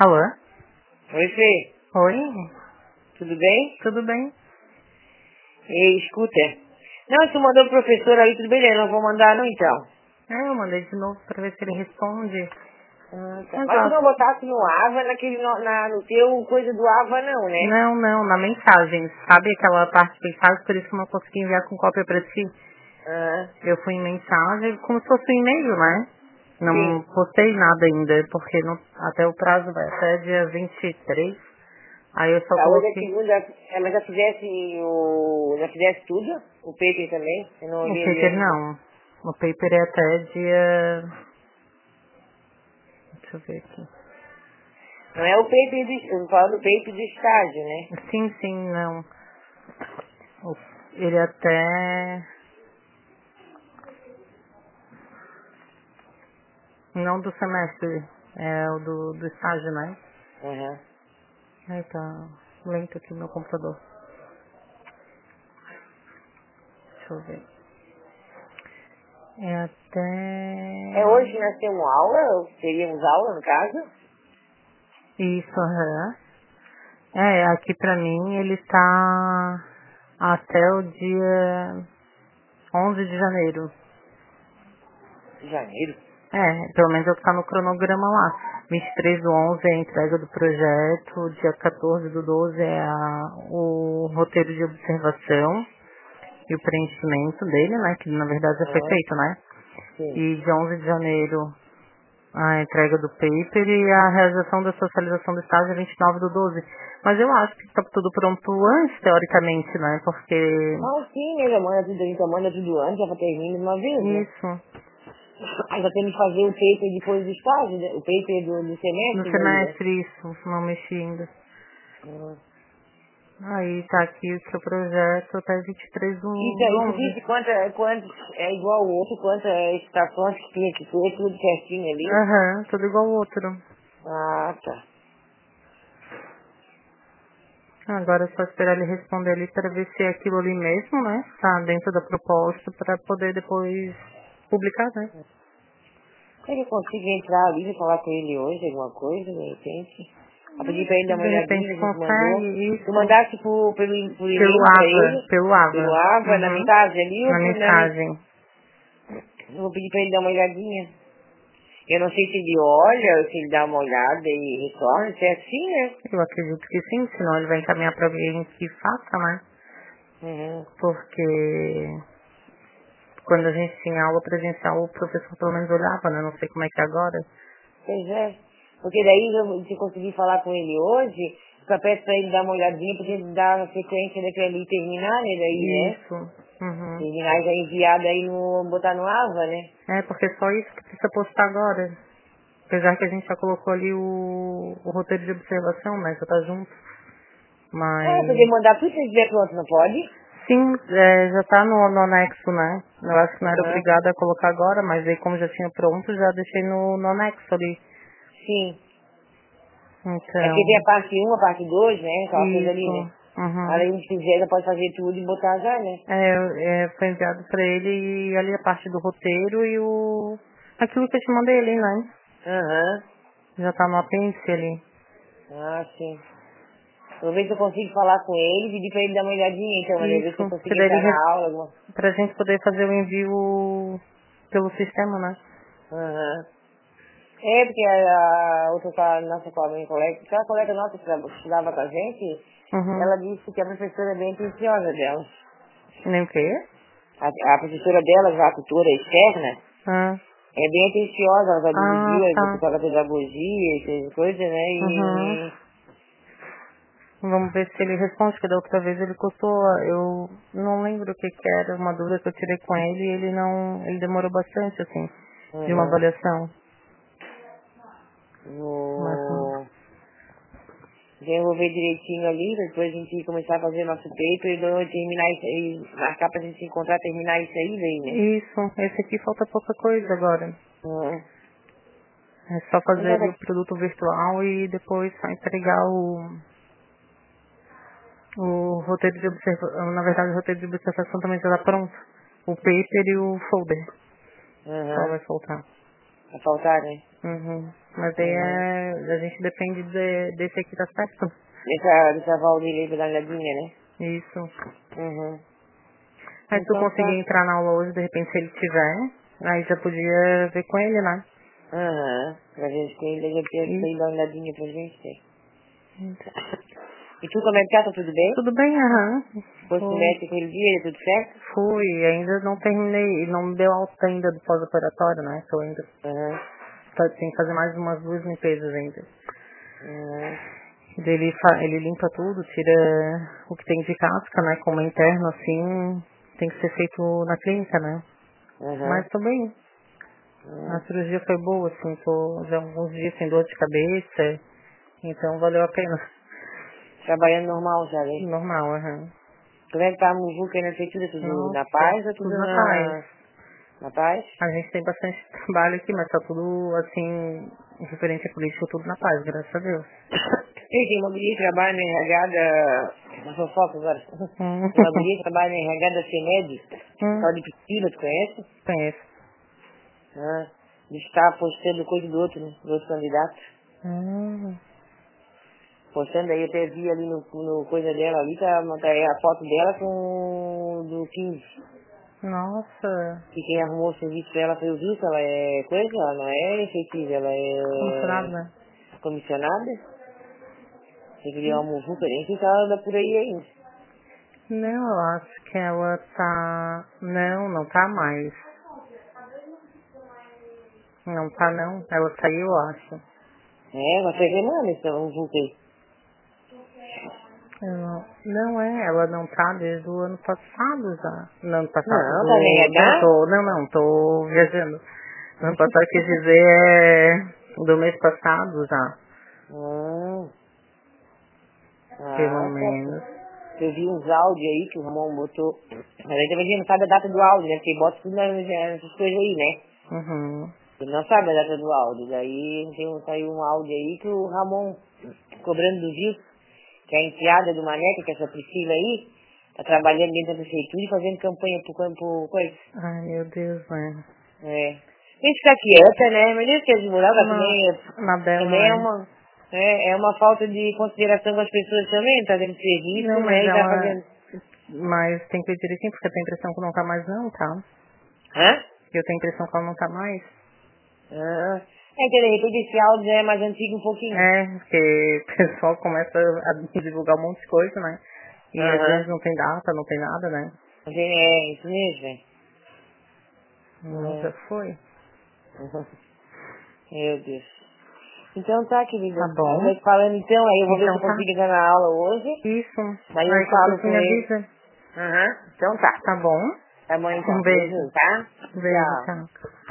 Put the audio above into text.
Alô? Oi, Fê. Oi? Tudo bem? Tudo bem? Ei, escuta. Não, tu mandou pro professor aí, tudo bem, né? Não vou mandar não, então. Eu mandei de novo pra ver se ele responde. Tá. Mas tu não botasse no AVA, no teu coisa do AVA não, né? Não, na mensagem. Sabe aquela parte de mensagem, por isso que eu não consegui enviar com cópia pra ti? Ah, Eu fui em mensagem, como se fosse um e-mail, né? Não sim. postei nada ainda, porque até o prazo vai até dia 23. Aí eu só Tá, hoje é coloquei segunda, mas já fizesse tudo? O paper também? Eu não o olhei ali paper ainda. não. O paper é até dia... Deixa eu ver aqui. Não é o paper eu falo do paper de estágio, né? Sim, não. Ele até... Não do semestre, é o do estágio, né? Aham. Ai, tá lento aqui meu computador. Deixa eu ver. É É hoje que até... nós temos aula, ou teríamos aula no caso? Isso, aham. Aqui pra mim ele tá até o dia 11 de janeiro. Janeiro. Pelo menos é o que tá no cronograma lá. 23 do 11 é a entrega do projeto, dia 14 do 12 é o roteiro de observação e o preenchimento dele, né, que na verdade já foi Aham, feito, né? sim. E dia 11 de janeiro a entrega do paper e a realização da socialização do estágio é 29 do 12. Mas eu acho que está tudo pronto antes, teoricamente, né? Porque... Ah, sim, né? Já manda tudo antes, já termina de uma vez, né? Isso. Ainda tem que fazer o paper depois do estágio, né? O paper do No semestre daí, né? semestre, isso. Não mexi ainda. Hum. Aí tá aqui o seu projeto até 23 do E tu 11. disse quanto é igual ao outro, quantas estações que tinha que ter, tudo certinho ali? Aham, tudo igual ao outro. Ah, tá. Agora é só esperar ele responder ali para ver se é aquilo ali mesmo, né? Tá dentro da proposta para poder depois publicar, né? Será que eu consigo entrar ali e falar com ele hoje, alguma coisa, de repente? Eu pedi pra ele dar uma De olhadinha, repente a gente mandou. consegue Tu isso mandasse por pelo e-mail pra AVA, ele, pelo pelo AVA. AVA, na Uhum. mensagem ali, Na ou mensagem. eu vou pedir pra ele dar uma olhadinha. Eu não sei se ele olha, ou se ele dá uma olhada e retorna, se é assim, né? Eu acredito que sim, senão ele vai encaminhar para alguém que faça, né? Uhum. Porque quando a gente tinha aula presencial, o professor pelo menos olhava, né? Não sei como é que é agora. Pois é. Porque daí, se eu conseguir falar com ele hoje, eu peço pra ele dar uma olhadinha, porque ele dá a sequência daquele ali terminar, né? Daí, né? Isso. Uhum. Terminar e já enviar daí botar no AVA, né? Porque é só isso que precisa postar agora. Apesar que a gente já colocou ali o roteiro de observação, né? Já tá junto. Ah, poder Mas mandar tudo se estiver pronto, não pode? sim, já tá no anexo, né? Eu acho que não era Aham. obrigada a colocar agora, mas aí como já tinha pronto, já deixei no anexo ali. Sim. É porque tem Então, a parte 1, a parte 2, né? Aquela coisa ali, né? isso. Uhum. Além de quiser, já pode fazer tudo e botar já, né? Foi enviado pra ele e ali a parte do roteiro e aquilo que eu te mandei ali, né? Aham. Já tá no apêndice ali. Ah, sim. Vou ver se eu consigo falar com ele, pedir pra ele dar uma olhadinha, então, né? Ver se eu Isso, que consigo daí entrar na aula. pra gente poder fazer o envio pelo sistema, né? Aham. É, porque a nossa colega, aquela colega nossa que estudava com a gente, Uhum. ela disse que a professora é bem atenciosa dela. Nem o quê? A professora dela, já a tutora externa, Ah, é bem atenciosa, ela vai dividir o tá. pessoal da pedagogia, essas coisas, né? Uhum. Vamos ver se ele responde, porque da outra vez ele custou, eu não lembro o que que era, uma dúvida que eu tirei com ele e ele demorou bastante, assim, de uma Uhum. avaliação. Mas, No... Então eu vou ver direitinho ali, pra depois a gente começar a fazer nosso paper e terminar isso aí, marcar pra gente se encontrar, terminar isso aí daí, né? isso, esse aqui falta pouca coisa agora. Uhum. É só fazer Então, ali o produto virtual e depois só entregar o roteiro de observação. Na verdade, o roteiro de observação também já está pronto. O paper e o folder. Só uhum. vai faltar. Vai faltar, né? Mas aí a gente depende desse aqui tá certo. Dessa Valdir aí pra dar uma olhadinha, né? Isso. Aí se tu Então conseguir entrar na aula hoje, de repente se ele tiver, aí já podia ver com ele, né? Pra gente ter ele, já tinha que ir dar uma olhadinha pra gente ter. E tu, como é que tá? Tá tudo bem? Tudo bem, Fosse no médico aquele dia, tudo certo? Fui, ainda não terminei, não me deu alta ainda do pós-operatório, né? Tô ainda, tem que fazer mais umas 2 limpezas ainda. Ele limpa tudo, tira o que tem de casca, né? Como é interno, assim, tem que ser feito na clínica, né? Mas tô bem. A cirurgia foi boa, assim, tô já há alguns dias sem dor de cabeça, então valeu a pena. Trabalhando normal já, né? Normal, Como é que tá a muvuca aí na feitura? Tudo na paz ou tudo na paz. na paz? A gente tem bastante trabalho aqui, mas tá tudo, assim, referente à política, tudo na paz, graças a Deus. Tem uma guria que trabalha na RH na fofoca agora. Tem uma guria que trabalha na RH da CEMED, tal de Priscila, tu conhece? Conheço. De estar postando coisa do outro, né? Do outro candidato. Postando aí, eu até vi ali no coisa dela ali, tá a foto dela com do 15. Nossa. E quem arrumou o serviço pra ela foi o Vitor, ela é coisa, ela não é efetiva, ela é Comissionada. Comissionada. Você queria uma muvuca, nem sei se ela anda por aí ainda. Não, eu acho que ela tá... Não tá mais. Não tá não, ela saiu, eu acho. Mas foi semana essa muvuca aí. Ela não tá desde o ano passado já. No ano passado, Não, tá nem RH? tô viajando. No ano passado, quis dizer, do mês passado já, pelo menos. Eu vi uns áudios aí que o Ramon botou. Mas aí também não sabe a data do áudio, né? Porque bota tudo nessas coisas aí, né? Ele não sabe a data do áudio. Daí saiu um áudio aí que o Ramon, cobrando do Vitor, que é a enteada do Maneca, que é essa Priscila aí, tá trabalhando dentro da prefeitura e fazendo campanha pro coisa. Ai, meu Deus, né? Tem que ficar quieta, né? Mas isso que é desmoral, também é uma falta de consideração com as pessoas também, tá dando serviço, Não, né? mas E tá fazendo. Mas tem que ver direitinho, porque eu tenho a impressão que não tá mais não, tá? Eu tenho a impressão que ela não tá mais. Que de repente esse áudio já é mais antigo um pouquinho. Porque o pessoal começa a divulgar um monte de coisa, né? E às vezes não tem data, não tem nada, né? Isso mesmo, velho. Já foi. Meu Deus. Então tá, querida. Tá bom. Eu vou te falando então, aí eu vou ver se eu consigo ir na aula hoje. Isso. Daí eu falo com me ele. avisa. Então tá. Tá bom. Tá bom então. Um beijo. Tá? Beijo, Tchau. tchau.